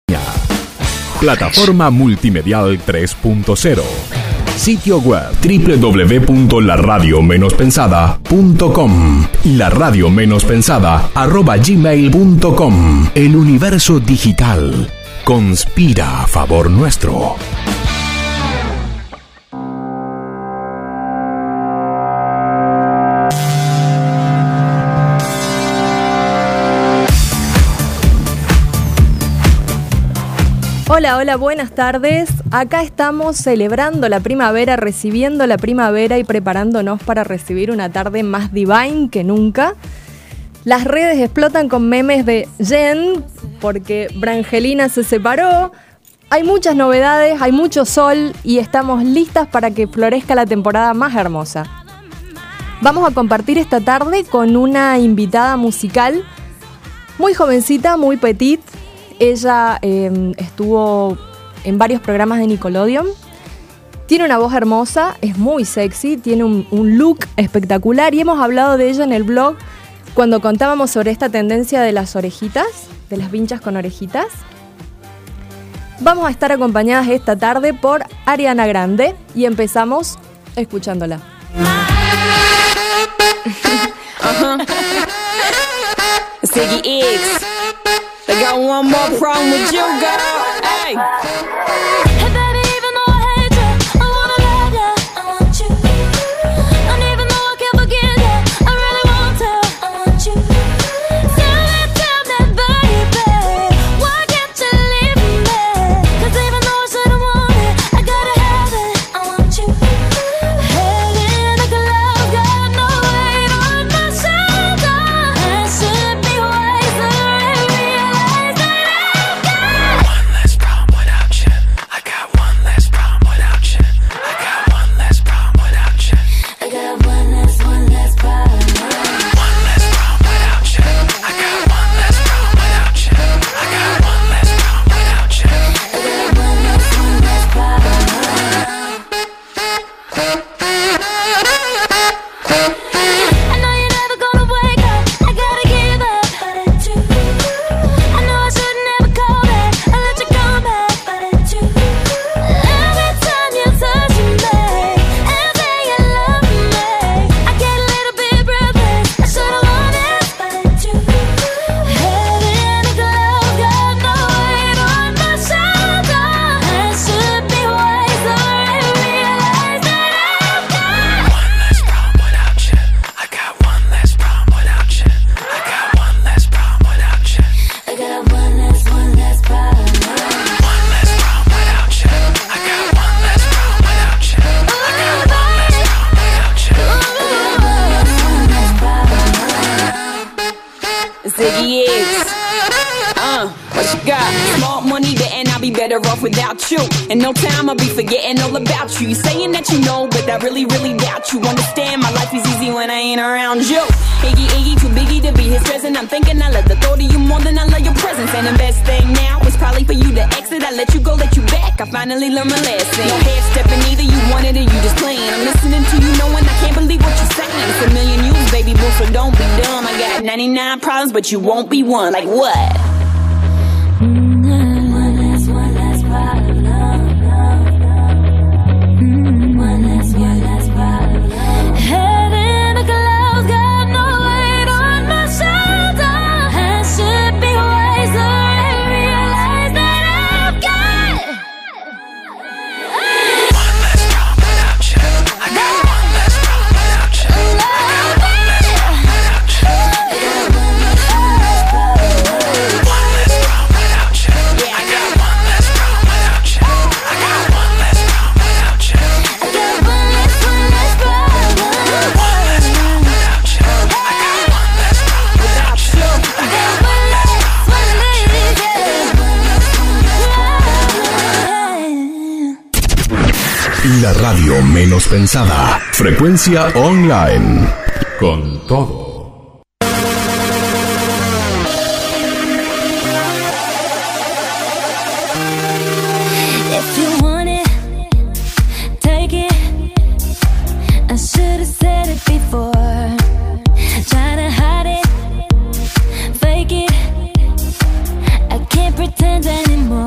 Plataforma multimedial 3.0. Sitio web www.laradio-pensada.com. laradio-pensada@gmail.com. El universo digital conspira a favor nuestro. Hola, hola, buenas tardes. Acá estamos celebrando la primavera, recibiendo la primavera y preparándonos para recibir una tarde más divine que nunca. Las redes explotan con memes de Jen, porque Brangelina se separó. Hay muchas novedades, hay mucho sol y estamos listas para que florezca la temporada más hermosa. Vamos a compartir esta tarde con una invitada musical muy jovencita, muy petite. Ella estuvo en varios programas de Nickelodeon. Tiene una voz hermosa, es muy sexy, tiene un look espectacular y hemos hablado de ella en el blog cuando contábamos sobre esta tendencia de las orejitas, de las vinchas con orejitas. Vamos a estar acompañadas esta tarde por Ariana Grande y empezamos escuchándola. Ziggy X. I got one more problem with you, girl. Hey. Hey, baby, even though I hate you, I wanna love you. I want you. And even though I can't forget you, I really want to. I want you. Tell me, baby, why can't you leave me? 'Cause even though I shouldn't want it, I gotta have it. I want you. Head in the clouds, got no weight on my shoulder. I should be wiser. Ziggy X. What you got? Small money, and I'll be better off without you. In no time, I'll be forgetting all about you. You saying that you know, but I really, really doubt you. Understand, my life is easy when I ain't around you. Iggy, too biggie to be his present. I'm thinking I love the thought of you more than I love your presence. And the best thing now is probably for you to exit. I let you go, let you back. I finally learned my lesson. No head stepping either, you wanted it, you just playing. I'm listening to you knowing I can't believe what you're saying. It's a million you, baby boo, so don't be dumb. I got 99 problems, but you won't be one. Like what? La radio menos pensada. Frecuencia online. Con todo. If you want it, take it. I should have said it before. Try to hide it, fake it. I can't pretend anymore.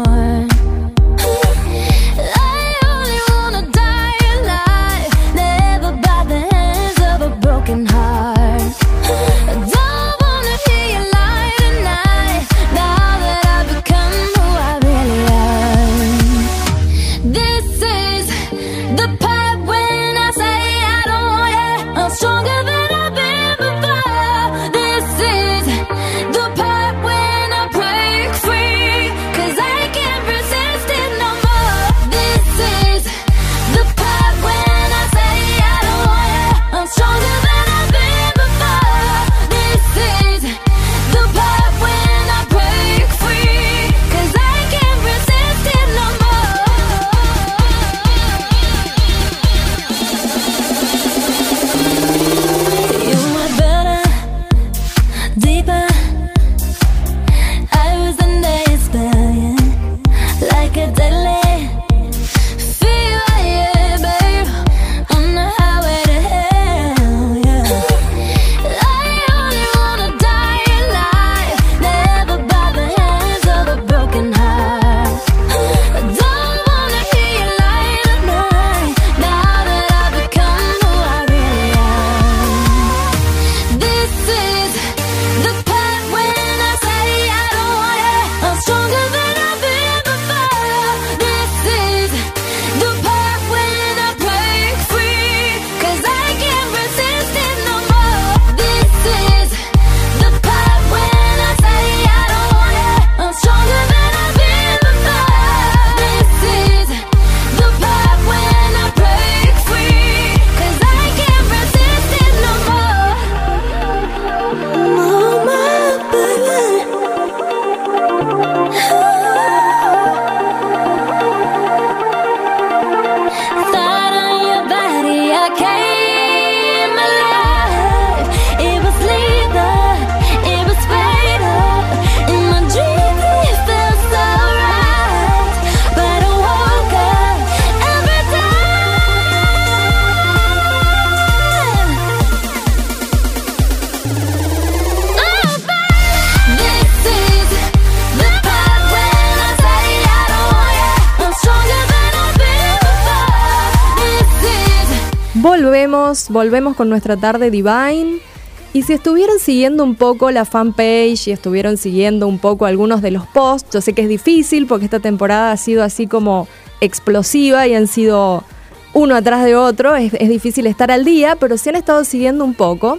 Volvemos con nuestra tarde Divine. Y si estuvieron siguiendo un poco la fanpage y estuvieron siguiendo un poco algunos de los posts, yo sé que es difícil porque esta temporada ha sido así como explosiva y han sido uno atrás de otro, es difícil estar al día, pero si han estado siguiendo un poco,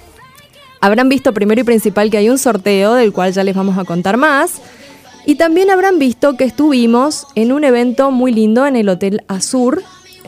habrán visto primero y principal que hay un sorteo del cual ya les vamos a contar más. Y también habrán visto que estuvimos en un evento muy lindo en el Hotel Azur,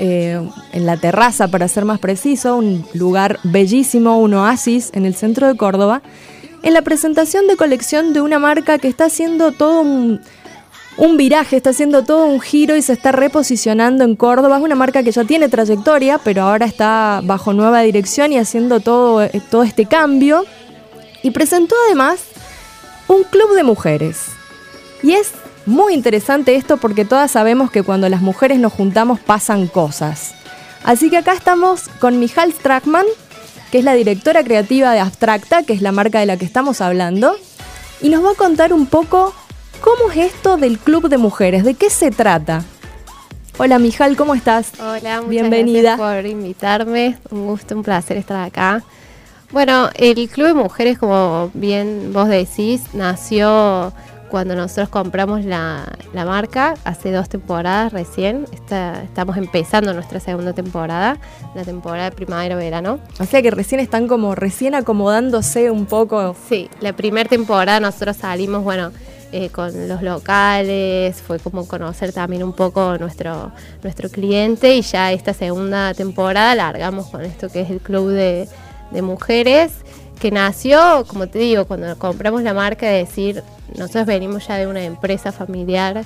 en la terraza para ser más preciso, un lugar bellísimo, un oasis en el centro de Córdoba, en la presentación de colección de una marca que está haciendo todo un viraje, está haciendo todo un giro y se está reposicionando en Córdoba. Es una marca que ya tiene trayectoria, pero ahora está bajo nueva dirección y haciendo todo este cambio. Y presentó además un club de mujeres. Y es muy interesante esto porque todas sabemos que cuando las mujeres nos juntamos pasan cosas. Así que acá estamos con Michal Strackman, que es la directora creativa de Abstracta, que es la marca de la que estamos hablando, y nos va a contar un poco cómo es esto del club de mujeres, de qué se trata. Hola Michal, ¿cómo estás? Hola, muchas bienvenida. Gracias por invitarme, un gusto, un placer estar acá. Bueno, el Club de Mujeres, como bien vos decís, nació cuando nosotros compramos la marca, hace 2 temporadas recién. Estamos empezando nuestra segunda temporada, la temporada de primavera-verano. O sea que recién están como recién acomodándose un poco. Sí, la primera temporada nosotros salimos, con los locales, fue como conocer también un poco nuestro cliente, y ya esta segunda temporada largamos con esto que es el Club de Mujeres, que nació, como te digo, cuando compramos la marca, de decir, nosotros venimos ya de una empresa familiar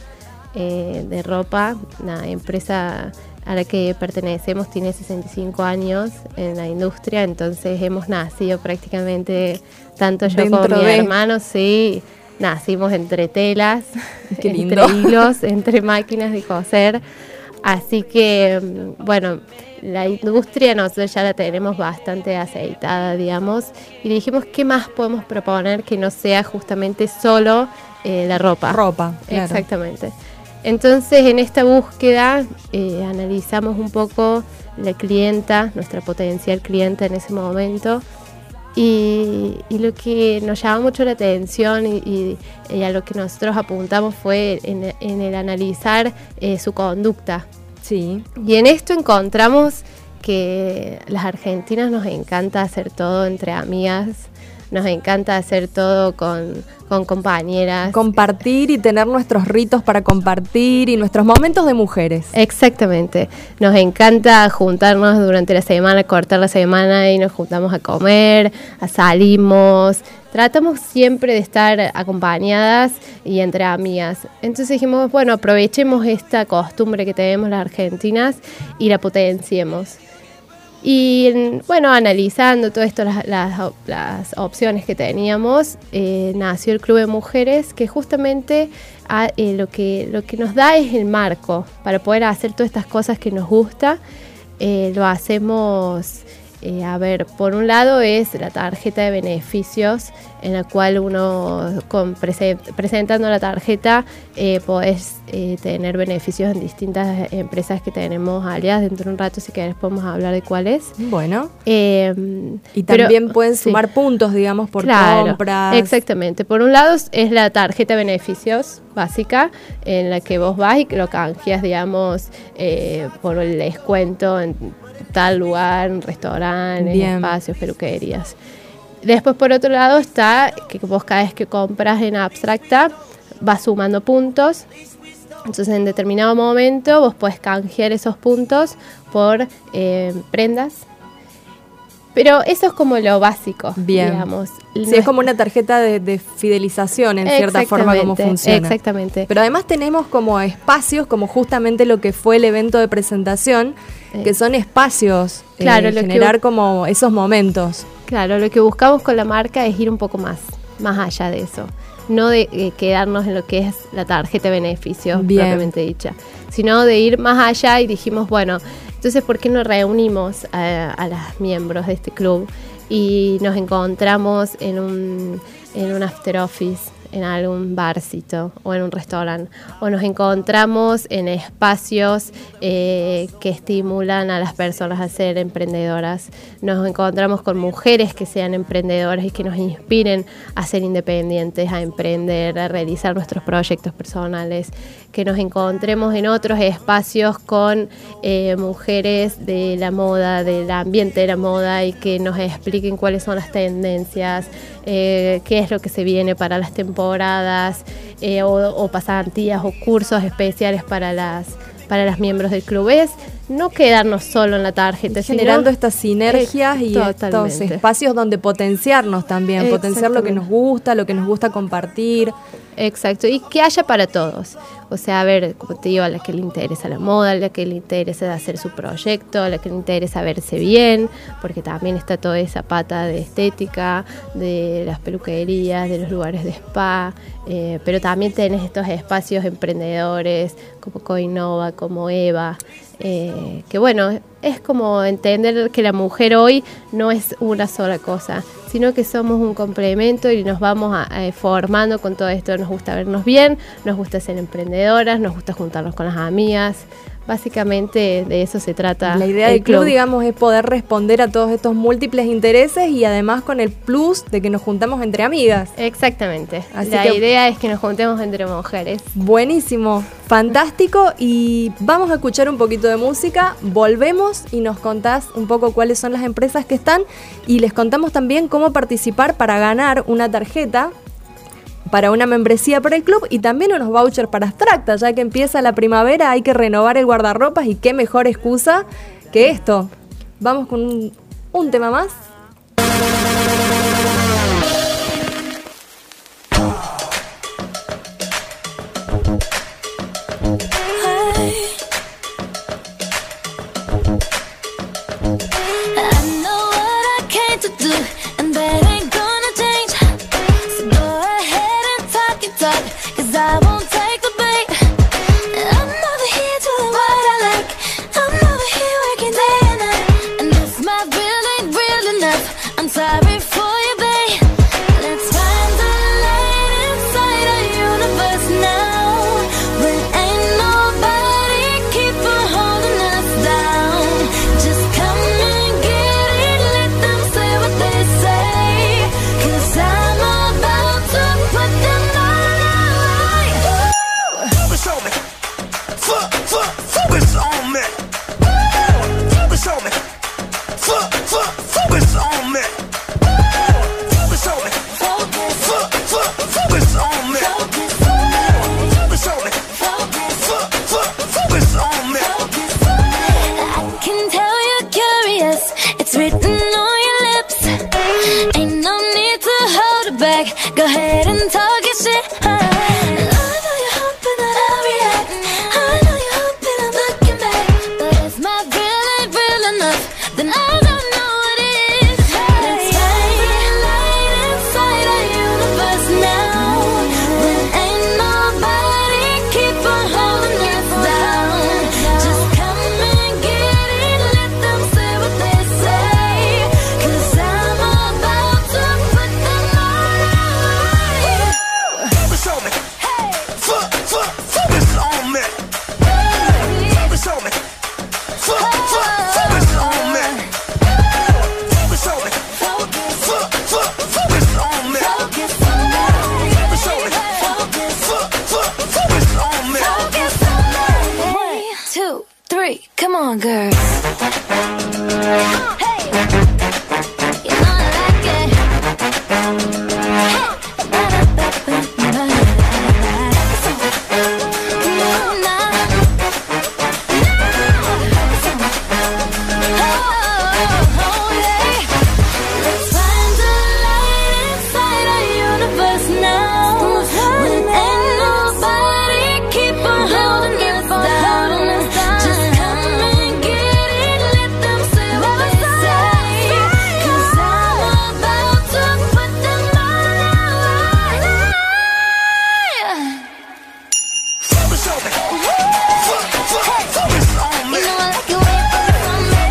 de ropa, una empresa a la que pertenecemos, tiene 65 años en la industria, entonces hemos nacido prácticamente, tanto yo como mi hermano, sí, nacimos entre telas, qué lindo, entre hilos, entre máquinas de coser, así que, bueno, la industria nosotros ya la tenemos bastante aceitada, digamos, y dijimos, ¿qué más podemos proponer que no sea justamente solo la ropa? Ropa, claro. Exactamente. Entonces, en esta búsqueda analizamos un poco la clienta, nuestra potencial clienta en ese momento, y lo que nos llamó mucho la atención y a lo que nosotros apuntamos fue en el analizar su conducta. Sí. Y en esto encontramos que las argentinas nos encanta hacer todo entre amigas, nos encanta hacer todo con compañeras. Compartir y tener nuestros ritos para compartir y nuestros momentos de mujeres. Exactamente. Nos encanta juntarnos durante la semana, cortar la semana y nos juntamos a comer, salimos. Tratamos siempre de estar acompañadas y entre amigas. Entonces dijimos, bueno, aprovechemos esta costumbre que tenemos las argentinas y la potenciemos. Y bueno, analizando todo esto, las opciones que teníamos, nació el Club de Mujeres, que justamente lo que nos da es el marco para poder hacer todas estas cosas que nos gusta. Lo hacemos, por un lado es la tarjeta de beneficios, en la cual uno presentando la tarjeta podés tener beneficios en distintas empresas que tenemos aliadas. Dentro de un rato, si querés, podemos hablar de cuáles. Bueno. Y también pueden sumar puntos, digamos, por compras. Exactamente. Por un lado es la tarjeta de beneficios básica, en la que vos vas y lo canjeas, digamos, por el descuento en tal lugar, en restaurantes, espacios, peluquerías. Después, por otro lado, está que vos cada vez que compras en Abstracta vas sumando puntos. Entonces, en determinado momento vos podés canjear esos puntos por prendas. Pero eso es como lo básico, digamos. Sí, es como una tarjeta de fidelización, en cierta forma, como funciona. Exactamente. Pero además tenemos como espacios, como justamente lo que fue el evento de presentación, que son espacios, generar como esos momentos. Claro, lo que buscamos con la marca es ir un poco más allá de eso. No de quedarnos en lo que es la tarjeta de beneficios propiamente dicha, sino de ir más allá, y dijimos, bueno, entonces ¿por qué no reunimos a las miembros de este club y nos encontramos en un after office en algún barcito o en un restaurante, o nos encontramos en espacios que estimulan a las personas a ser emprendedoras. Nos encontramos con mujeres que sean emprendedoras y que nos inspiren a ser independientes, a emprender, a realizar nuestros proyectos personales, que nos encontremos en otros espacios con mujeres de la moda, del ambiente de la moda, y que nos expliquen cuáles son las tendencias, qué es lo que se viene para las temporadas, o pasantías o cursos especiales para las miembros del club. Es no quedarnos solo en la tarjeta, generando estas sinergias y estos espacios donde potenciarnos también, potenciar lo que nos gusta compartir. Exacto, y que haya para todos. O sea, a ver, como te digo, a la que le interesa la moda, a la que le interesa hacer su proyecto, a la que le interesa verse bien, porque también está toda esa pata de estética, de las peluquerías, de los lugares de spa, pero también tenés estos espacios emprendedores como Coinova, como Eva, que bueno, es como entender que la mujer hoy no es una sola cosa, sino que somos un complemento y nos vamos formando con todo esto. Nos gusta vernos bien, nos gusta ser emprendedoras, nos gusta juntarnos con las amigas. Básicamente de eso se trata. La idea del club, digamos, es poder responder a todos estos múltiples intereses y además con el plus de que nos juntamos entre amigas. Exactamente. La idea es que nos juntemos entre mujeres. Buenísimo, fantástico. Y vamos a escuchar un poquito de música, volvemos y nos contás un poco cuáles son las empresas que están y les contamos también cómo participar para ganar una tarjeta para una membresía para el club y también unos vouchers para Abstracta. Ya que empieza la primavera, hay que renovar el guardarropas y qué mejor excusa que esto. Vamos con un tema más. Go ahead and talk your shit. I know you're hoping that I'll react. I know you're hoping I'm looking back. But if my real ain't real enough, then I don't know what is. Let's find the light inside our universe now. When ain't nobody keep on holding us down. Just come and get it, let them say what they say. 'Cause I'm about to put them all out. Focus on me. Focus on me. Focus on me. Focus on me. Focus on me. Focus on me. Focus on me. Focus on me. 1, 2, 3, come on, girls. Hey, you know I like it. Let's find the light inside our universe now. When ain't nobody keep on holding us down. Just come and get it, let them say what they say. 'Cause I'm about to put them all out. Focus on me. Focus on me. You know I like it when you focus on me.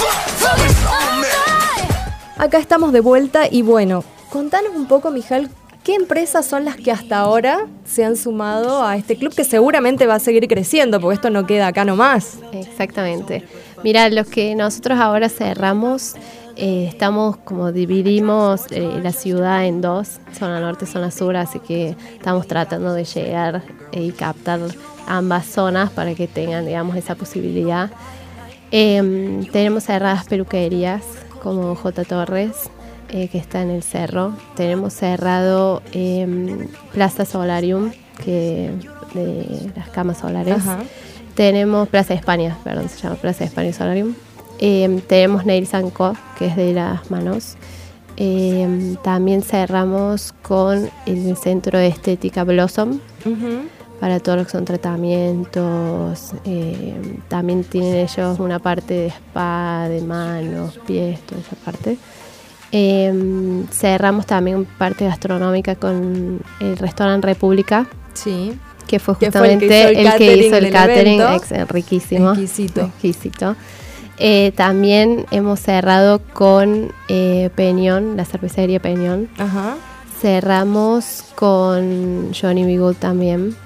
Focus on me. Acá estamos de vuelta y bueno, contanos un poco, Mijal, ¿Qué empresas son las que hasta ahora se han sumado a este club que seguramente va a seguir creciendo, porque esto no queda acá nomás? Exactamente. Mira, los que nosotros ahora cerramos, estamos como dividimos la ciudad en dos, zona norte, zona sur, así que estamos tratando de llegar y captar ambas zonas para que tengan, digamos, esa posibilidad. Tenemos cerradas peluquerías como J. Torres, que está en el cerro. Tenemos cerrado Plaza Solarium, que de las camas solares. Ajá. Tenemos Plaza España, perdón, se llama Plaza España Solarium. Tenemos Nails & Co, que es de las manos. También cerramos con el centro de estética Blossom, para todo lo que son tratamientos. También tienen ellos una parte de spa, de manos, pies, toda esa parte. Cerramos también parte gastronómica con el restaurante República, Sí. que fue Que fue el que justamente hizo el el que hizo el catering catering, del riquísimo. Exquisito. También hemos cerrado con Peñón, la cervecería Peñón. Ajá. Cerramos con Johnny B. Good también.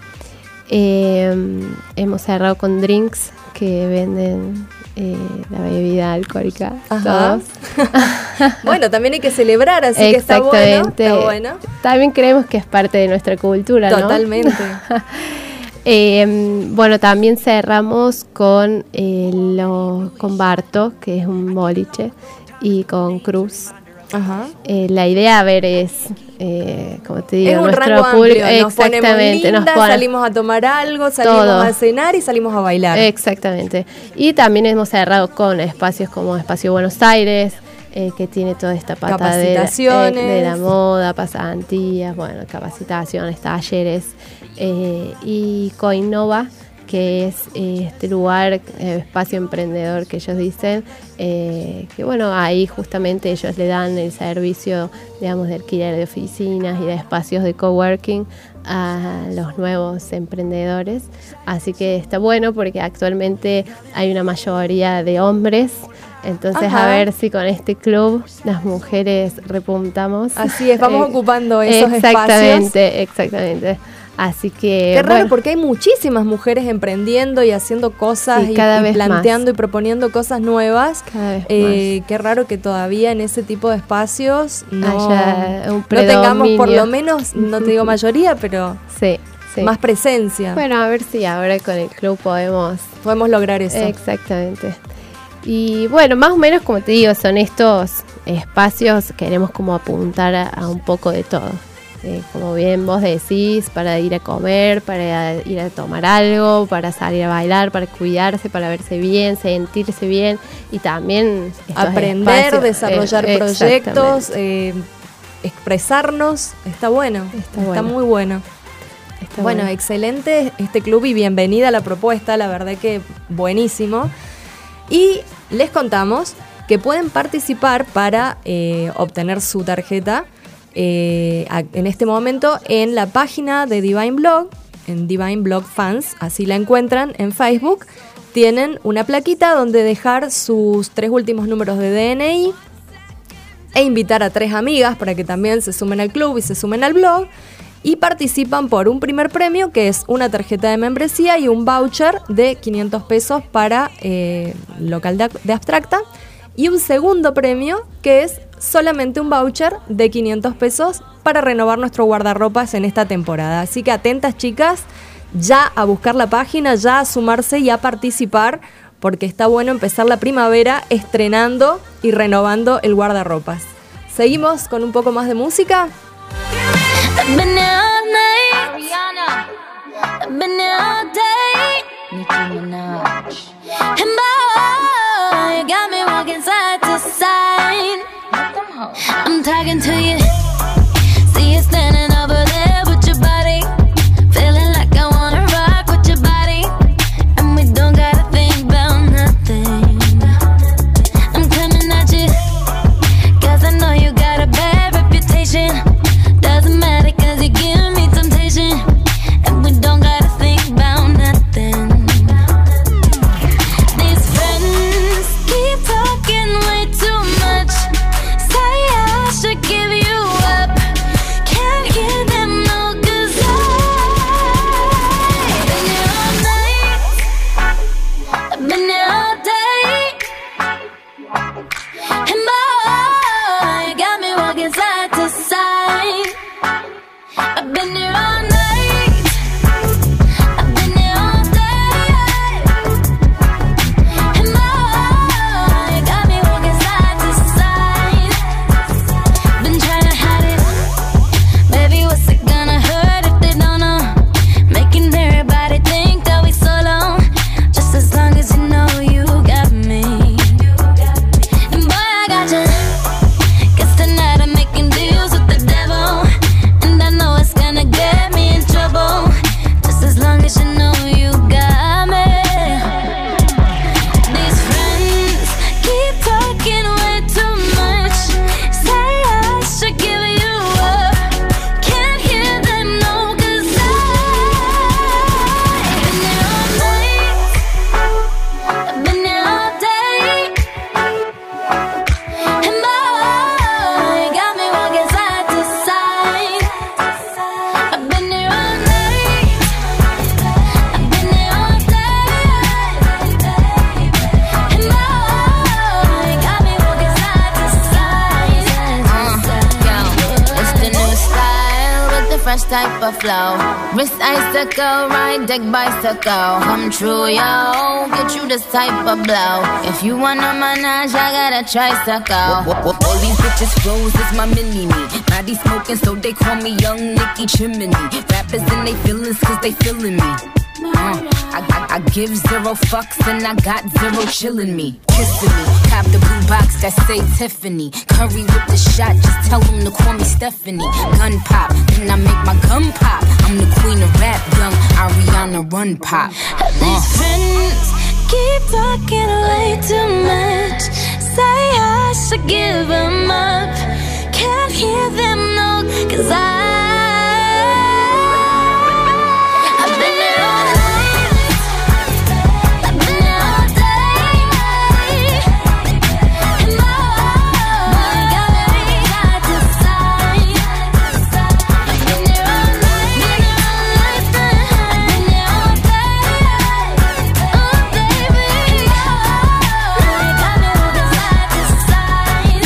Hemos cerrado con Drinks, que venden la bebida alcohólica. Ajá. Todos. Bueno, también hay que celebrar, así que está bueno. Exactamente. Está bueno. También creemos que es parte de nuestra cultura, ¿no? Totalmente. Bueno, también cerramos con con Barto, que es un boliche, y con Cruz. Ajá. La idea, a ver, es, como te digo, Es un nuestro rango público. amplio, nos ponemos Exactamente, lindas, salimos a tomar algo, salimos todo. a cenar y salimos a bailar. Exactamente. Y también hemos cerrado con espacios como Espacio Buenos Aires, que tiene toda esta pata Capacitaciones. de la moda, pasantías, bueno, capacitaciones, talleres, y Coinnova, que es este lugar, espacio emprendedor que ellos dicen, que bueno, ahí justamente ellos le dan el servicio, digamos, de alquiler de oficinas y de espacios de coworking a los nuevos emprendedores. Así que está bueno porque actualmente hay una mayoría de hombres. Entonces, Ajá. a ver si con este club las mujeres repuntamos. Así es, vamos ocupando esos exactamente, Exactamente. Así que. Qué raro, bueno, porque hay muchísimas mujeres emprendiendo y haciendo cosas Sí, y, cada y vez planteando más. y proponiendo cosas nuevas. Cada vez Qué raro que todavía en ese tipo de espacios no, Haya un no tengamos por predominio. lo menos, no te digo mayoría, pero Sí, sí. más presencia. Bueno, a ver si ahora con el club podemos. Podemos lograr eso. Exactamente. Y bueno, más o menos como te digo, son estos espacios, queremos como apuntar a un poco de todo. Como bien vos decís, para ir a comer, para ir a tomar algo, para salir a bailar, para cuidarse, para verse bien, sentirse bien y también estos Aprender, espacios, desarrollar proyectos, expresarnos, está bueno, Está está bueno. muy bueno. Está Bueno, excelente este club y bienvenida a la propuesta, la verdad que buenísimo. Y les contamos que pueden participar para obtener su tarjeta en este momento en la página de Divine Blog, en Divine Blog Fans, así la encuentran en Facebook. Tienen una plaquita donde dejar sus 3 últimos números de DNI e invitar a 3 amigas para que también se sumen al club y se sumen al blog. Y participan por un primer premio, que es una tarjeta de membresía y un voucher de 500 pesos para local de Abstracta. Y un segundo premio, que es solamente un voucher de 500 pesos para renovar nuestro guardarropas en esta temporada. Así que atentas, chicas, ya a buscar la página, ya a sumarse y a participar, porque está bueno empezar la primavera estrenando y renovando el guardarropas. Seguimos con un poco más de música. I've been there all night. Ariana. I've been there all day. Nicki Minaj. And boy, you got me walking side to side. I'm talking to you. See you standing over there with your body. Feeling like I wanna rock with your body. And we don't gotta think about nothing. I'm coming at you. 'Cause I know you got a bad reputation. Doesn't matter 'cause you give me temptation. And we don't gotta think about nothing. These friends keep talking way too much. Say I should give you type of flow. Wrist icicle, ride deck bicycle. Come true, yo. Get you this type of blow. If you wanna manage, I got a tricycle. All these bitches froze, it's my mini-me. Body smoking, so they call me Young Nicky Chimney. Rappers and they feelings, cause they feeling me. I give zero fucks and I got zero chillin' me. Kissing me, cop the blue box that say Tiffany. Curry with the shot, just tell them to call me Stephanie. Gun pop, then I make my gun pop. I'm the queen of rap, young Ariana Run Pop. These friends keep talking way too much. Say I should give them up. Can't hear them, no, cause I've been there all night. I've been there all day. And my heart got me side to side. I've been there all night. I've been there all day. Oh baby, got me moving side to side.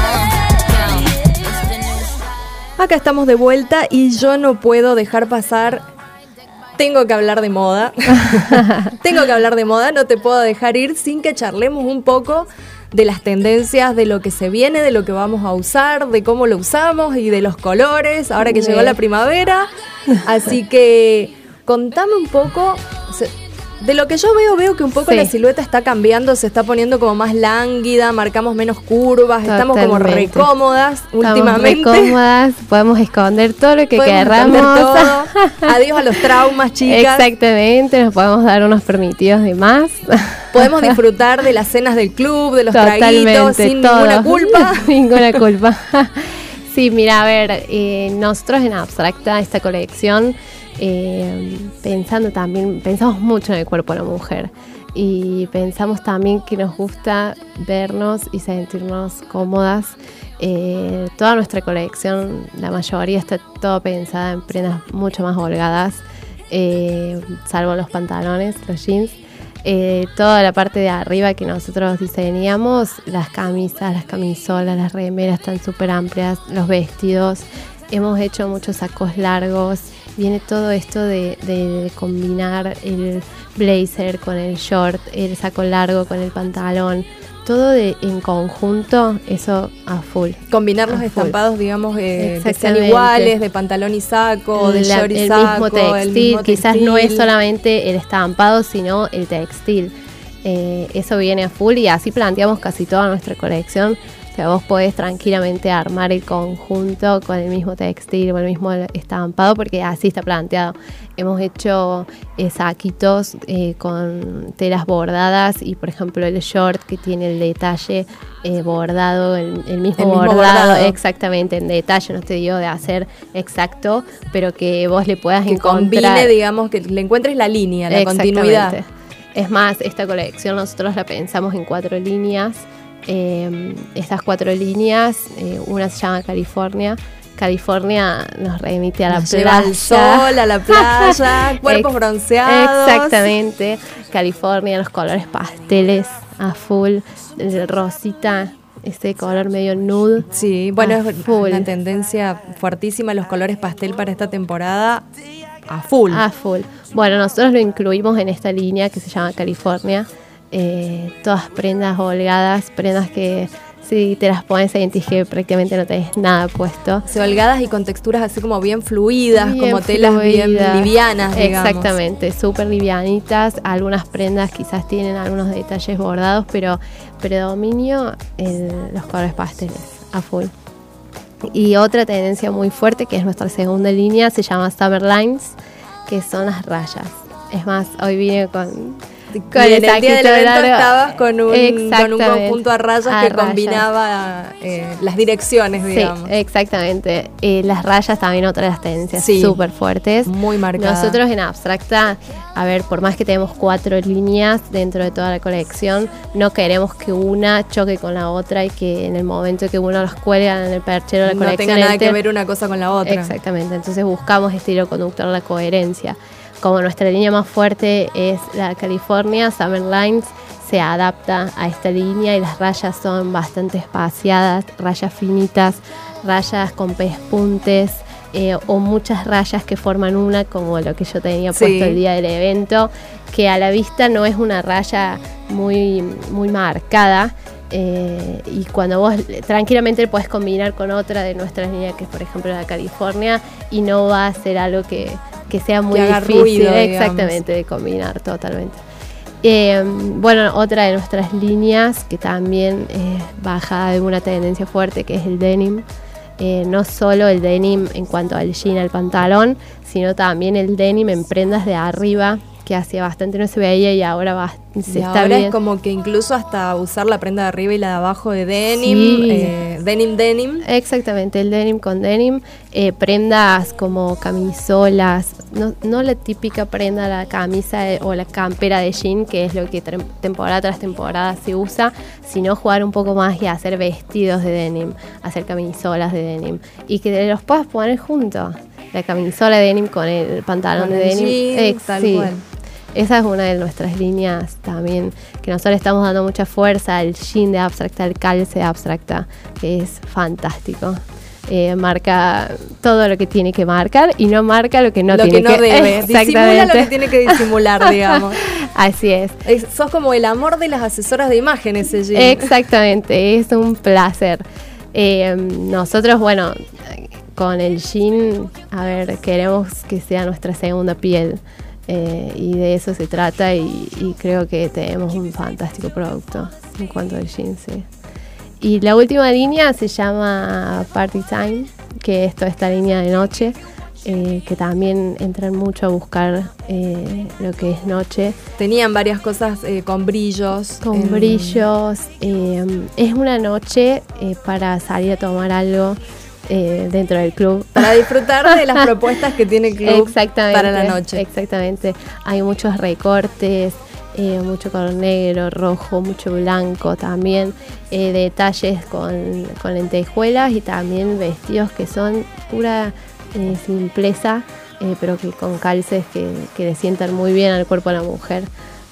Yeah. Acá estamos de vuelta y yo no puedo dejar pasar. Tengo que hablar de moda. Tengo que hablar de moda, no te puedo dejar ir sin que charlemos un poco de las tendencias, de lo que se viene, de lo que vamos a usar, de cómo lo usamos y de los colores, ahora que llegó la primavera. Así que contame un poco. De lo que yo veo que un poco Sí. la silueta está cambiando, se está poniendo como más lánguida, marcamos menos curvas, estamos como Totalmente. recómodas últimamente. Estamos re cómodas, podemos esconder todo lo que Podemos queramos. esconder todo. Adiós a los traumas, chicas. Exactamente, nos podemos dar unos permitidos de más. Podemos disfrutar de las cenas del club, de los traguitos, sin todo. ninguna culpa. Ninguna culpa. Sí, mira, a ver, nosotros en Abstracta, esta colección, pensamos mucho en el cuerpo de la mujer y pensamos también que nos gusta vernos y sentirnos cómodas. Toda nuestra colección, la mayoría está todo pensada en prendas mucho más holgadas, salvo los pantalones, los jeans. Toda la parte de arriba que nosotros diseñamos, las camisas, las camisolas, las remeras están súper amplias, los vestidos, hemos hecho muchos sacos largos, viene todo esto de combinar el blazer con el short, el saco largo con el pantalón, todo en conjunto, eso a full. Combinar los A full. estampados, digamos, que sean Exactamente. iguales, de pantalón y saco, de short y el saco. mismo textil, el mismo quizás textil. no es solamente el estampado, sino el textil. Eso viene a full y así planteamos casi toda nuestra colección. O sea, vos podés tranquilamente armar el conjunto con el mismo textil o el mismo estampado porque así está planteado. Hemos hecho saquitos con telas bordadas y, por ejemplo, el short que tiene el detalle bordado, el mismo bordado, exactamente, en detalle, no te digo de hacer exacto, pero que vos le puedas Que encontrar. combine, digamos, que le encuentres la línea, la continuidad. Es más, esta colección nosotros la pensamos en 4 líneas. Estas 4 líneas, una se llama California. California nos remite a la Nos playa. lleva al sol, a la playa, cuerpos bronceados. Exactamente. California, los colores pasteles a full, el rosita, ese color medio nude. Sí, bueno, a es full. una tendencia fuertísima los colores pastel para esta temporada. A full. A full. Bueno, nosotros lo incluimos en esta línea que se llama California. Todas prendas holgadas, prendas que si te las pones sentís que prácticamente no tenés nada puesto. Holgadas y con texturas así como bien fluidas, Bien como telas bien fluidas. livianas, digamos. Exactamente, súper livianitas. Algunas prendas quizás tienen algunos detalles bordados, pero predominio en los colores pasteles, a full. Y otra tendencia muy fuerte, que es nuestra segunda línea, se llama Summer Lines, que son las rayas. Es más, hoy vine con Y en el día del evento largo. estabas con un Exactamente. conjunto a rayas A que rayas. combinaba las direcciones, digamos. Sí, exactamente. Las rayas también otra de las tendencias Sí. súper fuertes. Muy marcada. Nosotros en Abstracta, a ver, por más que tenemos 4 líneas dentro de toda la colección, no queremos que una choque con la otra y que en el momento que uno los cuelga en el perchero de la no colección tenga nada que entera- ver una cosa con la otra. Exactamente, entonces buscamos estilo conductor, la coherencia. Como nuestra línea más fuerte es la California, Summer Lines se adapta a esta línea y las rayas son bastante espaciadas, rayas finitas, rayas con pespuntes, o muchas rayas que forman una, como lo que yo tenía Sí. puesto el día del evento, que a la vista no es una raya muy, muy marcada. Y cuando vos tranquilamente podés combinar con otra de nuestras líneas, que es por ejemplo la California, y no va a ser algo que sea muy Que haga difícil, ruido, exactamente, de combinar totalmente. Bueno, otra de nuestras líneas que también baja de una tendencia fuerte, que es el denim. No solo el denim en cuanto al jean, al pantalón, sino también el denim en prendas de arriba, que hacía bastante no se veía y ahora se Y está ahora bien. es como que incluso hasta usar la prenda de arriba y la de abajo de denim, Sí. denim. Exactamente, el denim con denim, prendas como camisolas, no la típica prenda, la camisa o la campera de jean, que es lo que temporada tras temporada se usa, sino jugar un poco más y hacer vestidos de denim, hacer camisolas de denim, y que los puedas poner juntos, la camisola de denim con el pantalón Con de el denim. jean, tal cual. Esa es una de nuestras líneas también, que nosotros estamos dando mucha fuerza al jean de Abstracta, al calce de Abstracta, que es fantástico. Marca todo lo que tiene que marcar y no marca lo que no lo tiene que no debe. Disimula lo que tiene que disimular, digamos. Así es. Sos como el amor de las asesoras de imágenes, ese jean. Exactamente, es un placer. Nosotros, bueno, con el jean, a ver, queremos que sea nuestra segunda piel. Y de eso se trata y creo que tenemos un fantástico producto en cuanto al jean, sí. Y la última línea se llama Party Time, que es toda esta línea de noche, que también entran mucho a buscar lo que es noche. Tenían varias cosas con brillos. Con brillos. Es una noche para salir a tomar algo dentro del club. Para disfrutar de las propuestas que tiene el club Exactamente, para la noche. Exactamente. Hay muchos recortes, mucho color negro, rojo, mucho blanco también, detalles con lentejuelas y también vestidos que son pura simpleza, pero que con calces que le sientan muy bien al cuerpo de la mujer.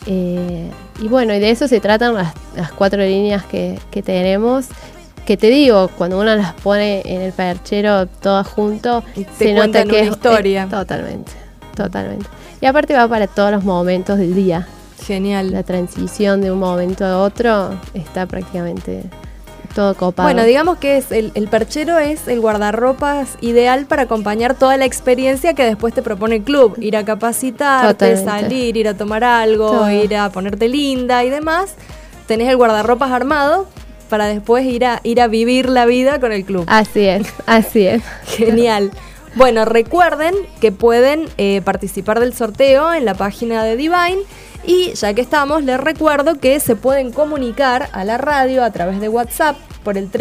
Y bueno, y de eso se tratan las 4 líneas que tenemos. Que te digo, cuando uno las pone en el perchero todas juntos, Y te se nota cuentan que una historia. Totalmente. Y aparte va para todos los momentos del día. Genial. La transición de un momento a otro está prácticamente todo copado. Bueno, digamos que es el perchero es el guardarropas ideal para acompañar toda la experiencia que después te propone el club. Ir a capacitarte, Totalmente. salir, ir a tomar algo, Todo. ir a ponerte linda y demás. Tenés el guardarropas armado para después ir a vivir la vida con el club. Así es. Genial. Bueno, recuerden que pueden participar del sorteo en la página de Divine. Y ya que estamos, les recuerdo que se pueden comunicar a la radio a través de WhatsApp por el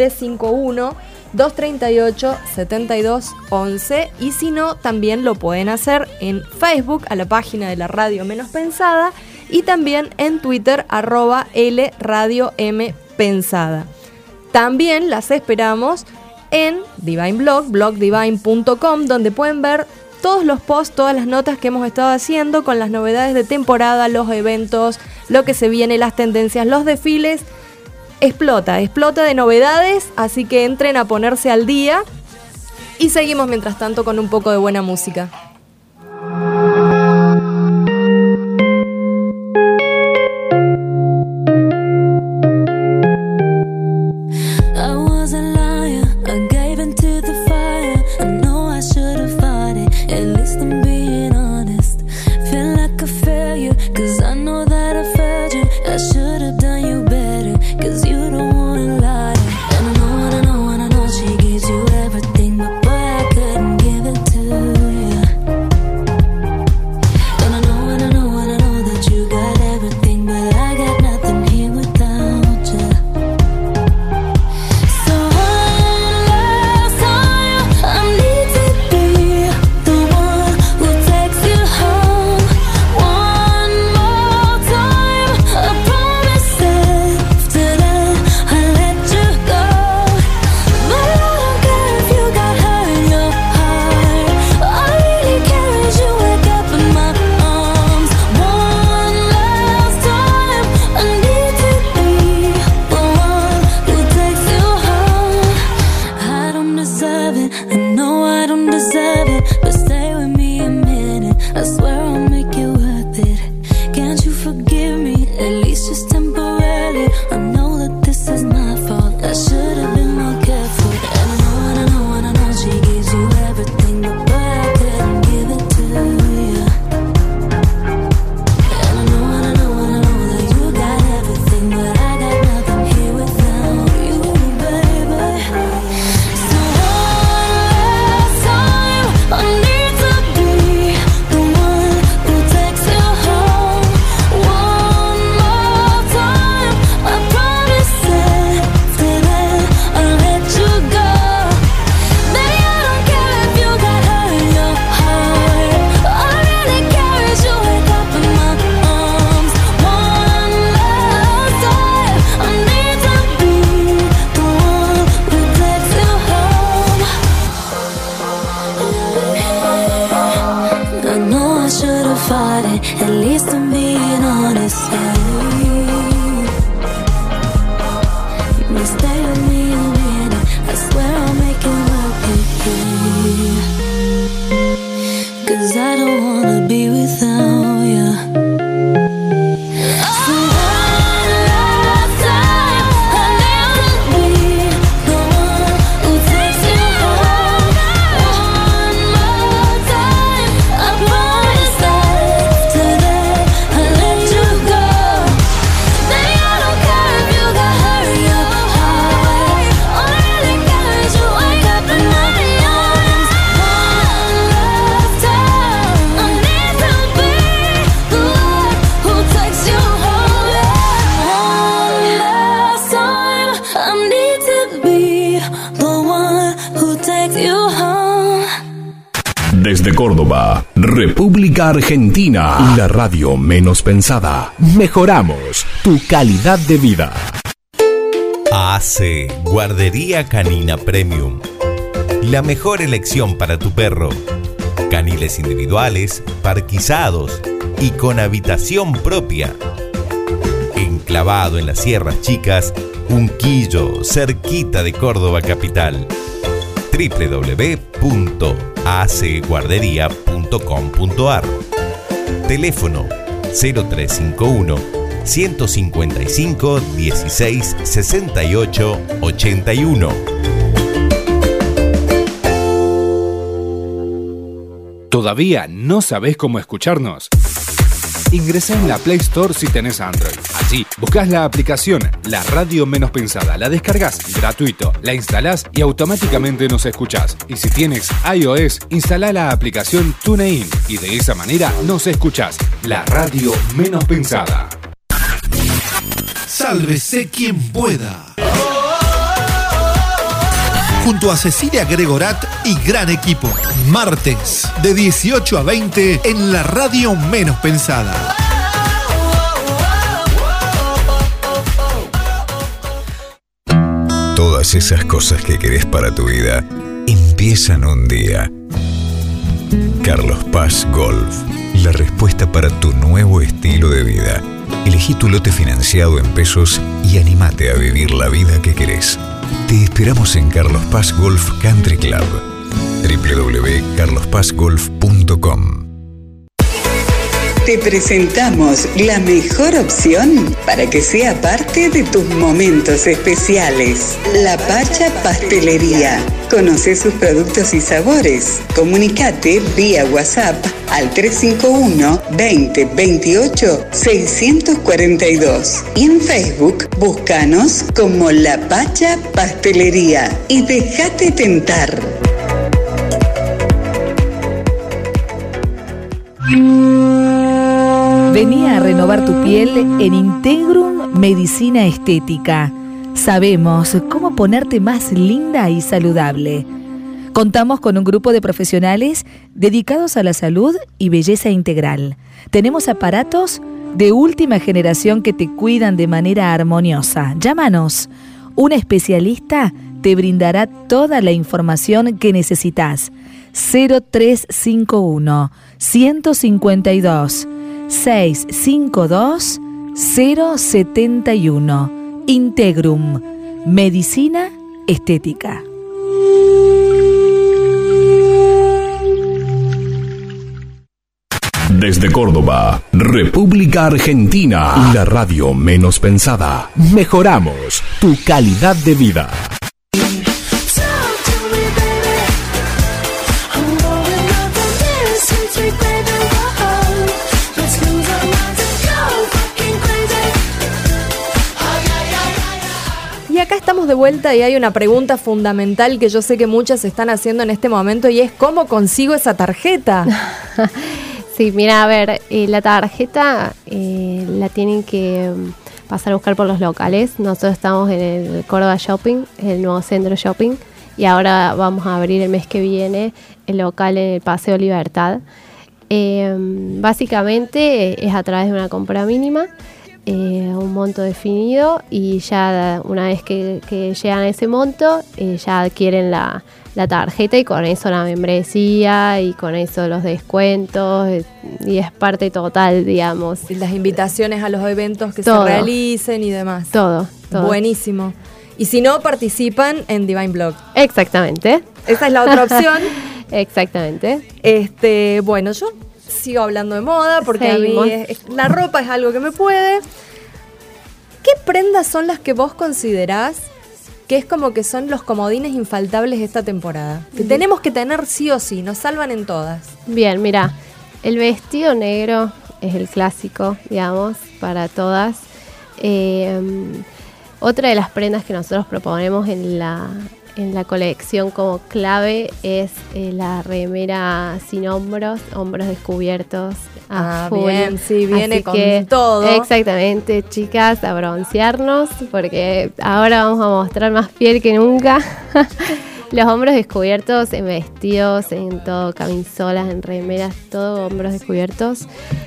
351-238-7211. Y si no, también lo pueden hacer en Facebook a la página de la Radio Menos Pensada. Y también en Twitter, @LRadioMPensada. También las esperamos en Divine Blog, blogdivine.com, donde pueden ver todos los posts, todas las notas que hemos estado haciendo con las novedades de temporada, los eventos, lo que se viene, las tendencias, los desfiles. Explota de novedades, así que entren a ponerse al día y seguimos mientras tanto con un poco de buena música. I was a liar, I gave into the fire. I know I should have fought it, at least I'm being honest. Feel like a failure, cause I know that I failed you. I should have done you better, cause you don't wanna lie. And I know she gives you everything, but boy, I couldn't give it to you. And I know that you got everything, but I got nothing here without you. So last time I need to be the one who takes you home one more time. At least I'm being honest. You can stay with me a minute. I swear I'll make it work again. 'Cause I don't wanna be without you. So one last time, I need to be the one who takes you home. One more time, I promise that today I'll let you go. Baby, I don't care if you got hurt your heart. All I really care is you wake up in my arms. One last time, I need to be the one who takes you home. One last time, I need to be the one who takes you home. Desde Córdoba, República Argentina, la radio menos pensada. Mejoramos tu calidad de vida. AC Guardería Canina Premium. La mejor elección para tu perro. Caniles individuales, parquizados y con habitación propia. Enclavado en las Sierras Chicas, Unquillo, cerquita de Córdoba capital. www.acguardería.com.ar. Teléfono 0351 155 16 68 81. ¿Todavía no sabés cómo escucharnos? Ingresá en la Play Store si tenés Android. Allí buscás la aplicación La Radio Menos Pensada, la descargas gratuito, la instalás y automáticamente nos escuchás. Y si tienes iOS, instalá la aplicación TuneIn y de esa manera nos escuchás. La Radio Menos Pensada. Sálvese quien pueda. Junto a Cecilia Gregorat y gran equipo. Martes, de 18 a 20, en la Radio Menos Pensada. Todas esas cosas que querés para tu vida empiezan un día. Carlos Paz Golf, la respuesta para tu nuevo estilo de vida. Elegí tu lote financiado en pesos y animate a vivir la vida que querés. Te esperamos en Carlos Paz Golf Country Club. www.carlospazgolf.com. Te presentamos la mejor opción para que sea parte de tus momentos especiales. La Pacha Pastelería. Conoce sus productos y sabores. Comunicate vía WhatsApp al 351 20 28 642 y en Facebook búscanos como La Pacha Pastelería y déjate tentar. Vení a renovar tu piel en Integrum Medicina Estética. Sabemos cómo ponerte más linda y saludable. Contamos con un grupo de profesionales dedicados a la salud y belleza integral. Tenemos aparatos de última generación que te cuidan de manera armoniosa. Llámanos. Un especialista te brindará toda la información que necesitas. 0351 152 652 071. Integrum Medicina Estética. Desde Córdoba, República Argentina, la radio menos pensada. Mejoramos tu calidad de vida. Y acá estamos de vuelta y hay una pregunta fundamental que yo sé que muchas están haciendo en este momento y es ¿cómo consigo esa tarjeta? Sí, mira, a ver, la tarjeta la tienen que pasar a buscar por los locales. Nosotros estamos en el Córdoba Shopping, el nuevo centro shopping, y ahora vamos a abrir el mes que viene el local en el Paseo Libertad. Básicamente es a través de una compra mínima, un monto definido, y ya una vez que llegan a ese monto, ya adquieren la la tarjeta y con eso la membresía y con eso los descuentos y es parte total, digamos. Y las invitaciones a los eventos que Todo. se realicen y demás. Todo. Buenísimo. Y si no, participan en Divine Blog. Exactamente. Esa es la otra opción. Exactamente. Bueno, yo sigo hablando de moda porque Seguimos. a mí la ropa es algo que me puede. ¿Qué prendas son las que vos considerás que es como que son los comodines infaltables de esta temporada? Que tenemos que tener sí o sí, nos salvan en todas. Bien, mira, el vestido negro es el clásico, digamos, para todas. Otra de las prendas que nosotros proponemos en la colección como clave es la remera sin hombros descubiertos a full. Bien, sí, viene Así con que, todo. Exactamente, chicas, a broncearnos porque ahora vamos a mostrar más piel que nunca. Los hombros descubiertos en vestidos, en todo, camisolas, en remeras, todo hombros descubiertos.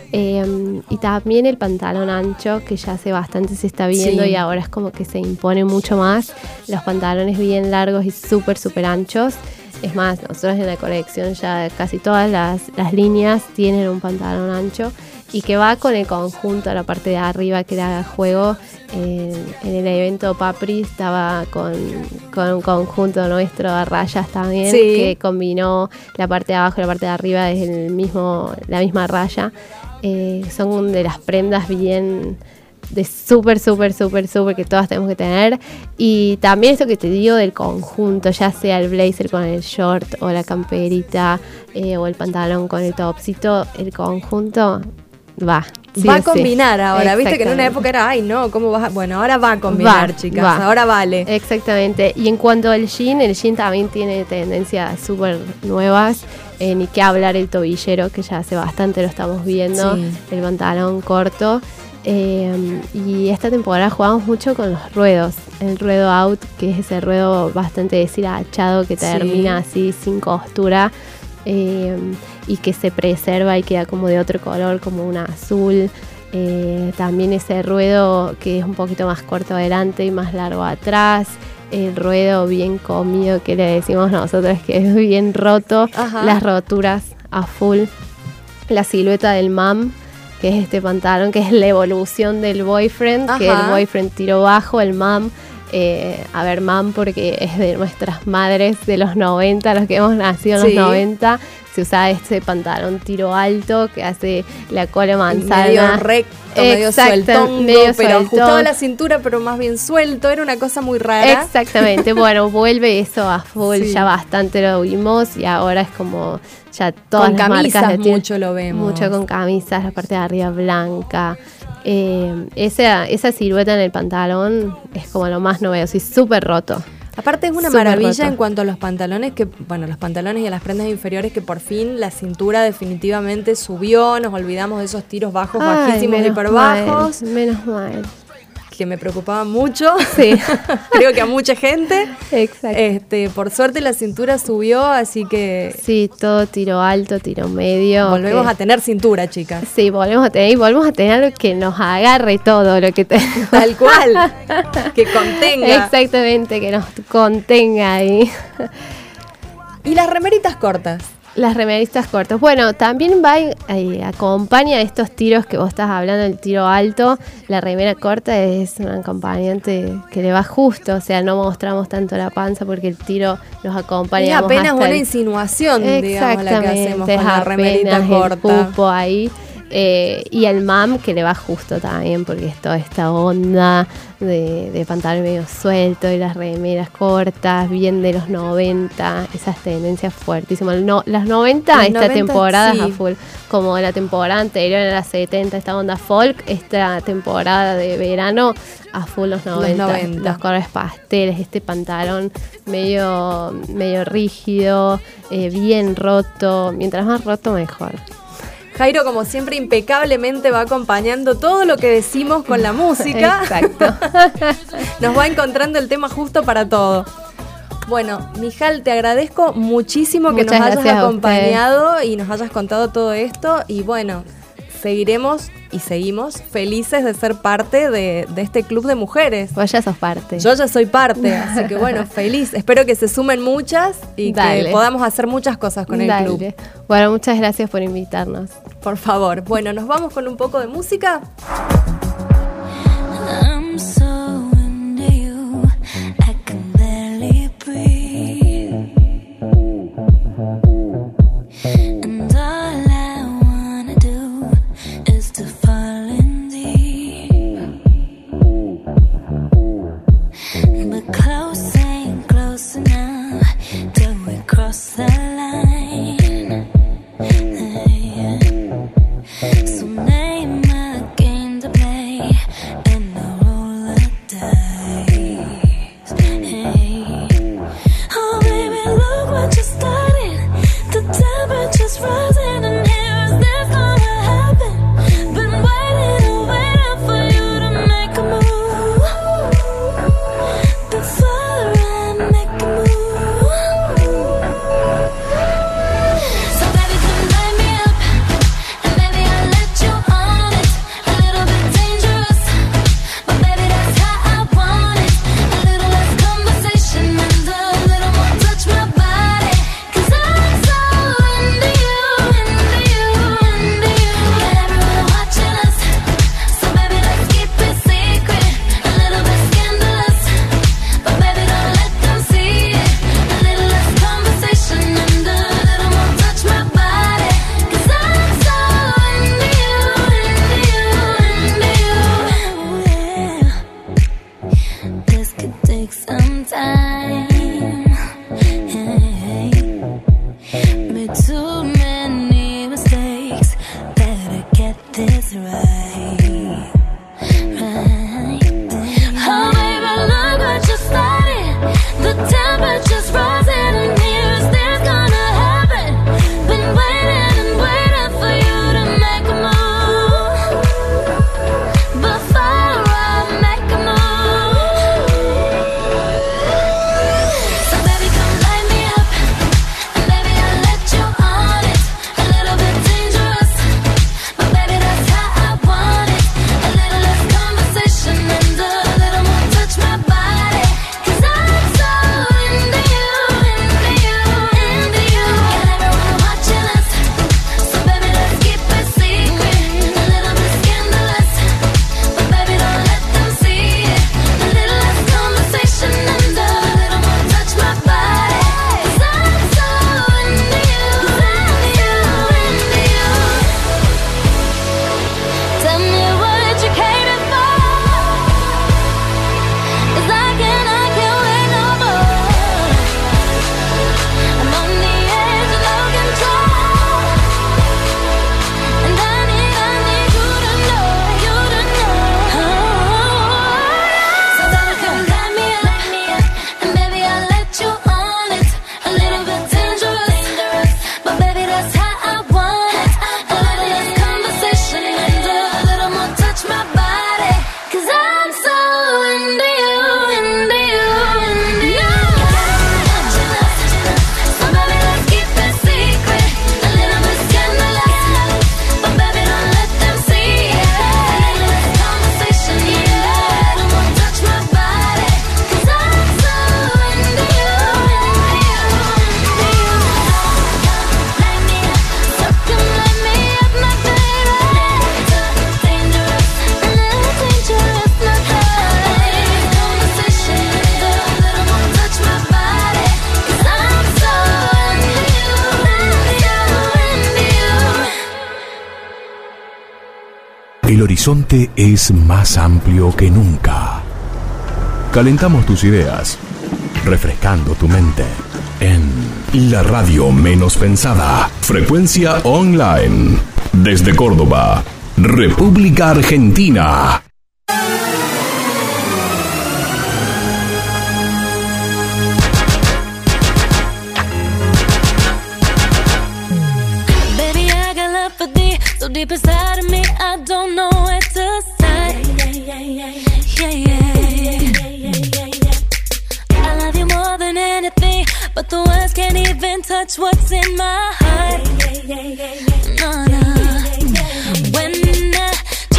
Y también el pantalón ancho, que ya hace bastante se está viendo, Sí. y ahora es como que se impone mucho más. Los pantalones bien largos y súper anchos. Es más, nosotros en la colección ya casi todas las líneas tienen un pantalón ancho y que va con el conjunto, la parte de arriba que era juego. En el evento Papri estaba con un conjunto nuestro a rayas también, Sí. que combinó la parte de abajo y la parte de arriba es la misma raya. Son de las prendas bien de súper que todas tenemos que tener. Y también eso que te digo del conjunto, ya sea el blazer con el short o la camperita o el pantalón con el topsito, el conjunto va. Sí va o a sí. combinar ahora, viste que en una Exactamente. época era, ay no, ¿cómo vas a...? Bueno, ahora va a combinar, chicas, va. ahora vale. Exactamente. Y en cuanto al jean, el jean también tiene tendencias súper nuevas. Ni que hablar el tobillero, que ya hace bastante lo estamos viendo, Sí. el pantalón corto. Y esta temporada jugamos mucho con los ruedos. El ruedo out, que es ese ruedo bastante deshilachado que Sí. termina así sin costura. Y que se preserva y queda como de otro color, como un azul. También ese ruedo que es un poquito más corto adelante y más largo atrás. El ruedo bien comido, que le decimos nosotros que es bien roto. Ajá. Las roturas a full. La silueta del mam, que es este pantalón, que es la evolución del boyfriend, que el Ajá. boyfriend tiró bajo, el mam. A ver, mam, porque es de nuestras madres de los 90, los que hemos nacido en Sí. los 90, se usaba este pantalón tiro alto que hace la cola manzana. Medio recto, medio Exacto, sueltongo, medio pero sueltón. ajustado a la cintura, pero más bien suelto, era una cosa muy rara. Exactamente, bueno, vuelve eso a full, Sí. ya bastante lo vimos y ahora es como ya todas Con las marcas camisas lo tienen. mucho lo vemos. Mucho con camisas, la parte de arriba blanca. Esa silueta en el pantalón es como lo más novedoso y súper roto. Aparte es una Súper maravilla roto. en cuanto a los pantalones, los pantalones y a las prendas inferiores, que por fin la cintura definitivamente subió, nos olvidamos de esos tiros bajos, Ay, bajísimos, menos hiper bajos, mal, menos mal. que me preocupaban mucho. Sí. Creo que a mucha gente. Exacto. Por suerte la cintura subió, así que Sí, todo tiro alto, tiro medio. volvemos que- a tener cintura, chicas. Sí, volvemos a tener algo que nos agarre todo lo que tenemos. Tal cual. Que contenga. Exactamente, que nos contenga ahí. Y las remeritas cortas. Las remeristas cortas. Bueno, también acompaña a estos tiros que vos estás hablando, el tiro alto. La remera corta es un acompañante que le va justo, o sea, no mostramos tanto la panza porque el tiro nos acompaña. Es apenas hasta una el- insinuación, digamos, la que hacemos Exactamente, con la es remerita apenas corta. el pupo ahí. Y el mam que le va justo también porque es toda esta onda de pantalón medio suelto y las remeras cortas, bien de los 90, esas tendencias fuertísimas. Las 90, Los esta 90, temporada sí. a full, como la temporada anterior era la 70, esta onda folk, esta temporada de verano a full los 90, 90. los colores pasteles, este pantalón medio rígido, bien roto, mientras más roto mejor. Jairo, como siempre, impecablemente va acompañando todo lo que decimos con la música. Exacto. Nos va encontrando el tema justo para todo. Bueno, Mijal, te agradezco muchísimo que Muchas nos hayas gracias a acompañado y nos hayas contado todo esto. Y bueno, seguiremos y seguimos felices de ser parte de este club de mujeres. Vos ya sos parte. Yo ya soy parte, así que bueno, feliz. Espero que se sumen muchas y que podamos hacer muchas cosas con el club. Bueno, muchas gracias por invitarnos. Por favor. Bueno, nos vamos con un poco de música. I'm so into you, I can barely breathe. And all I wanna do is to fall in deep. But close ain't close enough till we cross the line. So name a game to play and I'll roll the dice. Hey. Oh baby, look what you started. The temperature's rising and here's this gonna happen. Been waiting and waiting for you to make a move. Before I make a move. So baby, come light me up. And maybe I'll let you on it. A little bit dangerous, but baby that's how I want it. A little less conversation and a little more touch my body. 'Cause I'm so into you, into you, into you. Got everyone watching us, so baby let's keep it secret. A little bit scandalous, but baby don't let them see it. A little less conversation and a little more touch my body. 'Cause I'm so into you, into you, into you. Yeah. This could take some time. Made too many mistakes. Better get this right. Oh baby, look what you started. The temperature's rising and here's this gonna happen. Been waiting and waiting for you to make a move. Before I make a move. So baby, come light me up. And baby, I'll let you on it. A little bit dangerous, but baby that's how I want it. A little less conversation and a little more touch my body. 'Cause I'm so into you, into you, into you. Got everyone watching us, so baby let's keep it secret. A little bit scandalous, but baby don't let them see it. A little less conversation and a little more touch my body. 'Cause I'm so into you, into you, into you. Tell me what you catered for. 'Cause I can't wait no more. I'm on the edge of no control. And I need you to know, you to know. So baby, come light me up. And baby, I'll let you on it. A little bit dangerous, but baby, that's how I want it. A little less conversation and a little more touch my body. 'Cause I'm so into you, into you, into you. Watching us, so baby, let's keep it secret. A little bit scandalous, but baby, don't let them see it. A little less conversation, yeah, a little more touch my body. 'Cause I'm so into you, into you, into you. Light me up, so come light me up, my baby. Dangerous, a little dangerous, my baby. Conversation, and a little more touch my body. 'Cause I'm so into you, into you, into you. El horizonte es más amplio que nunca. Calentamos tus ideas, refrescando tu mente en la radio menos pensada. Frecuencia online. Desde Córdoba, República Argentina. Baby, I got love for thee, so deep inside of me, I don't know where to start. I love you more than anything, but the words can't even touch what's in my heart. No, no. When I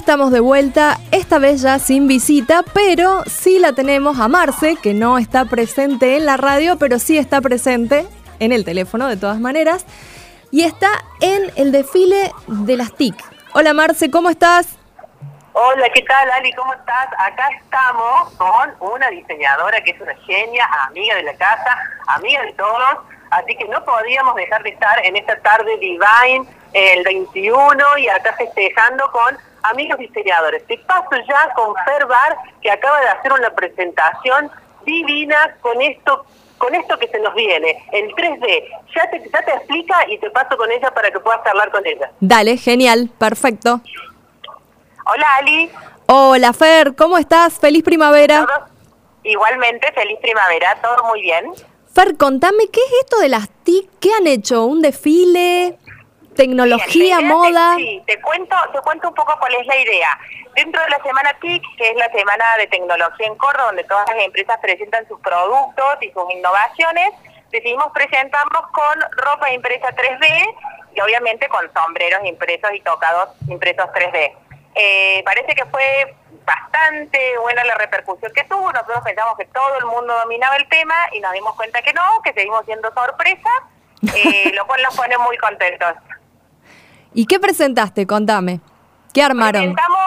estamos de vuelta, esta vez ya sin visita, pero sí la tenemos a Marce, que no está presente en la radio, pero sí está presente en el teléfono de todas maneras, y está en el desfile de las TIC. Hola Marce, ¿cómo estás? Hola, ¿qué tal, Ali? ¿Cómo estás? Acá estamos con una diseñadora que es una genia, amiga de la casa, amiga de todos, así que no podíamos dejar de estar en esta tarde Divine, el 21, y acá festejando con amigos diseñadores. Te paso ya con Fer Bar, que acaba de hacer una presentación divina con esto que se nos viene, el 3D. Ya te explica y te paso con ella para que puedas hablar con ella. Dale, genial, perfecto. Hola, Ali. Hola, Fer, ¿cómo estás? ¡Feliz primavera! ¿Todos? Igualmente, feliz primavera, todo muy bien. Fer, contame, ¿qué es esto de las TIC? ¿Qué han hecho? ¿Un desfile? ¿Tecnología, bien, moda? Sí, te cuento un poco cuál es la idea. Dentro de la semana TIC, que es la semana de tecnología en Córdoba, donde todas las empresas presentan sus productos y sus innovaciones, decidimos presentarnos con ropa impresa 3D y obviamente con sombreros impresos y tocados impresos 3D. Parece que fue bastante buena la repercusión que tuvo. Nosotros pensamos que todo el mundo dominaba el tema y nos dimos cuenta que no, que seguimos siendo sorpresa, lo cual nos pone muy contentos. ¿Y qué presentaste? Contame. ¿Qué armaron? Presentamos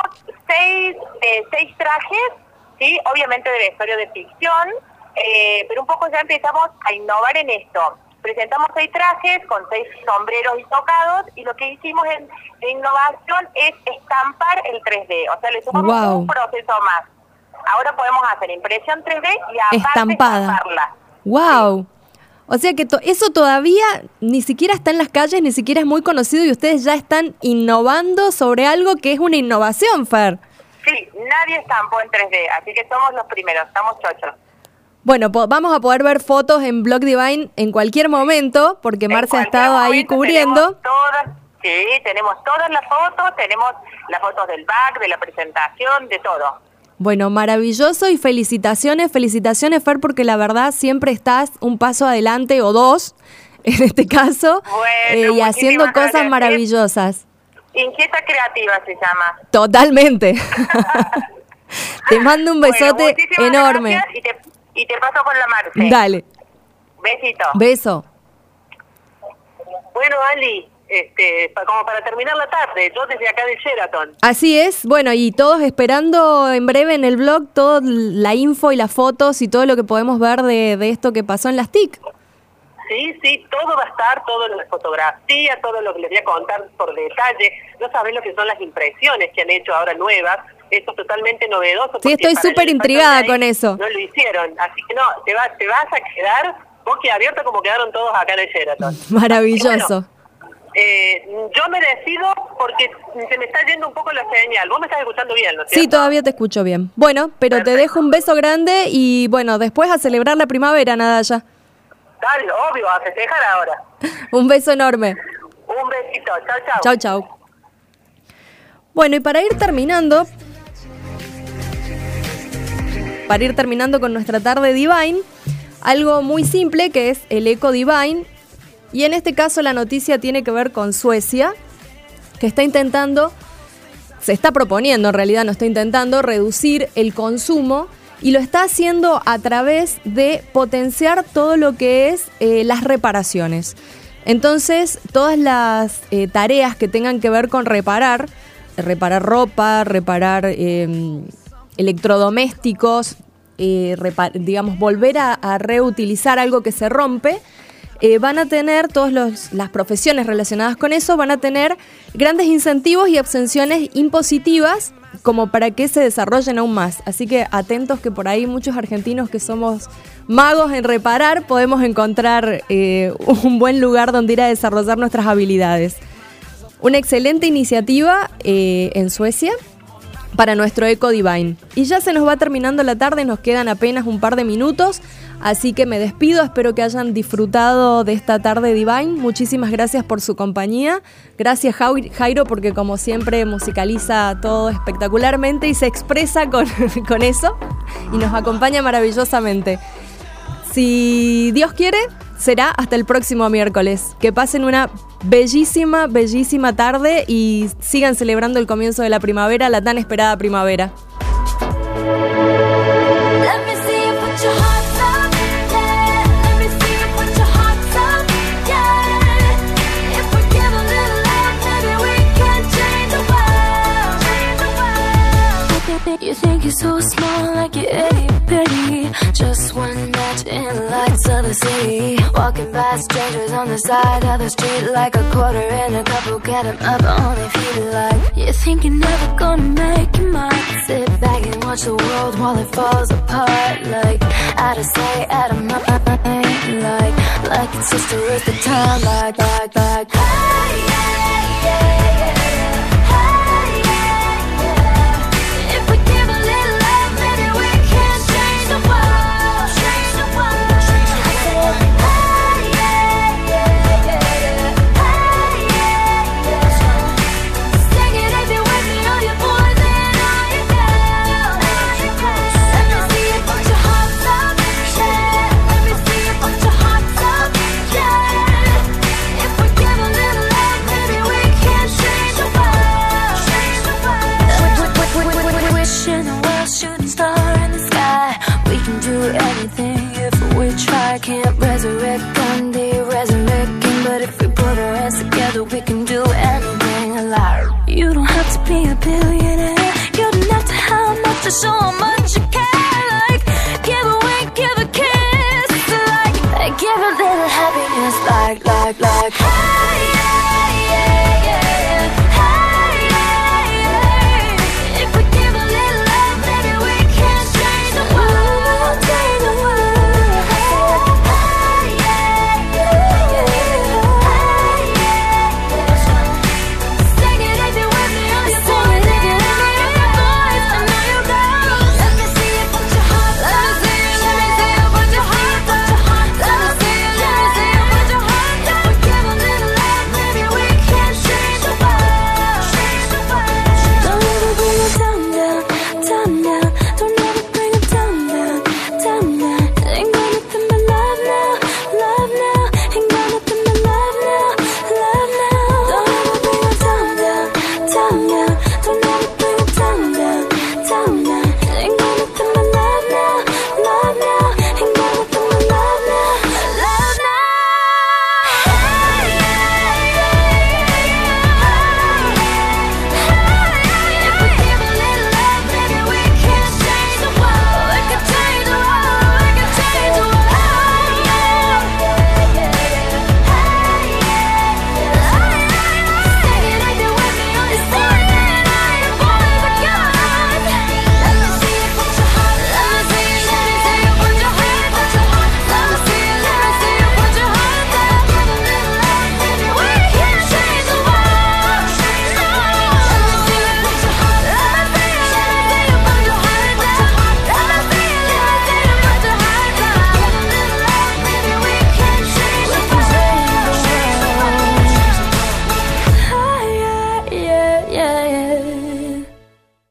seis trajes, ¿sí? Obviamente de vestuario de ficción, pero un poco ya empezamos a innovar en esto. Presentamos 6 trajes con 6 sombreros y tocados, y lo que hicimos de innovación es estampar el 3D. O sea, le sumamos un proceso más. Ahora podemos hacer impresión 3D y aparte estamparla. ¡Wow! Sí. O sea que eso todavía ni siquiera está en las calles, ni siquiera es muy conocido, y ustedes ya están innovando sobre algo que es una innovación, Fer. Sí, nadie estampó en 3D, así que somos los primeros, estamos chochos. Bueno, vamos a poder ver fotos en Blog Divine en cualquier momento, porque Marce ha estado ahí cubriendo. Tenemos todas las fotos, tenemos las fotos del back, de la presentación, de todo. Bueno, maravilloso, y felicitaciones, Fer, porque la verdad siempre estás un paso adelante o dos, en este caso, y haciendo cosas maravillosas. Inquieta creativa se llama. Totalmente. Te mando un besote enorme. Y te paso con la Marce. Dale. Besito. Beso. Bueno, Ali, como para terminar la tarde, yo desde acá de Sheraton. Así es, bueno, y todos esperando en breve en el blog toda la info y las fotos y todo lo que podemos ver de esto que pasó en las TIC. Sí, todo va a estar, todo en la fotografía, todo lo que les voy a contar por detalle. No saben lo que son las impresiones que han hecho ahora nuevas. Esto es totalmente novedoso. Sí, estoy súper intrigada con eso. No lo hicieron, así que no, te vas a quedar boquiabierta como quedaron todos acá en el Sheraton. Maravilloso. Yo me decido porque se me está yendo un poco la señal. Vos me estás escuchando bien, ¿no es cierto? Sí, todavía te escucho bien. Bueno, pero perfecto. Te dejo un beso grande y bueno, después a celebrar la primavera, Nadaya. Dale, obvio, a festejar ahora. Un beso enorme. Un besito, chau. Chau, chau. Bueno, y para ir terminando con nuestra tarde Divine, algo muy simple que es el Eco Divine, y en este caso la noticia tiene que ver con Suecia, que se está proponiendo, en realidad no está intentando, reducir el consumo, y lo está haciendo a través de potenciar todo lo que es las reparaciones. Entonces, todas las tareas que tengan que ver con reparar ropa, reparar electrodomésticos, volver a reutilizar algo que se rompe, van a tener, todas las profesiones relacionadas con eso, van a tener grandes incentivos y exenciones impositivas como para que se desarrollen aún más. Así que atentos, que por ahí muchos argentinos que somos magos en reparar podemos encontrar un buen lugar donde ir a desarrollar nuestras habilidades. Una excelente iniciativa en Suecia para nuestro Eco Divine. Y ya se nos va terminando la tarde, nos quedan apenas un par de minutos, así que me despido, espero que hayan disfrutado de esta tarde Divine. Muchísimas gracias por su compañía. Gracias, Jairo, porque como siempre musicaliza todo espectacularmente y se expresa con eso y nos acompaña maravillosamente. Si Dios quiere, será hasta el próximo miércoles. Que pasen una bellísima, bellísima tarde y sigan celebrando el comienzo de la primavera, la tan esperada primavera. Let me see you put your hearts up, yeah. Let me see you put your hearts up, yeah. If we give a little love, maybe we can change the world, change the world. You think you're so small, like you're itty bitty. Just one match in the lights of the city. Walking by strangers on the side of the street, like a quarter in a couple, get them up on their feet. Like you think you're never gonna make your mind. Sit back and watch the world while it falls apart. Like out of sight, out of mind. Like it's just a waste of time. Like hey, yeah, yeah, yeah. Hey, yeah, yeah. If we give a little love, maybe we can change the world, change the world. Hey, yeah, yeah, yeah. Hey, yeah, yeah. Sing it if you're with me, all your boys and all your girls. Let me see you put your hearts up, yeah. Let me see you put your hearts up, yeah. If we give a little love, maybe we can change the world, change the world. Wishing the world, shooting star in the sky. We can do anything if we try. Can't resurrect Gandhi, resurrect King, but if we put our hands together, we can do anything alive. You don't have to be a billionaire. You don't have to have much to show how much you care. Like give a wink, give a kiss. Like give a little happiness. Like hey.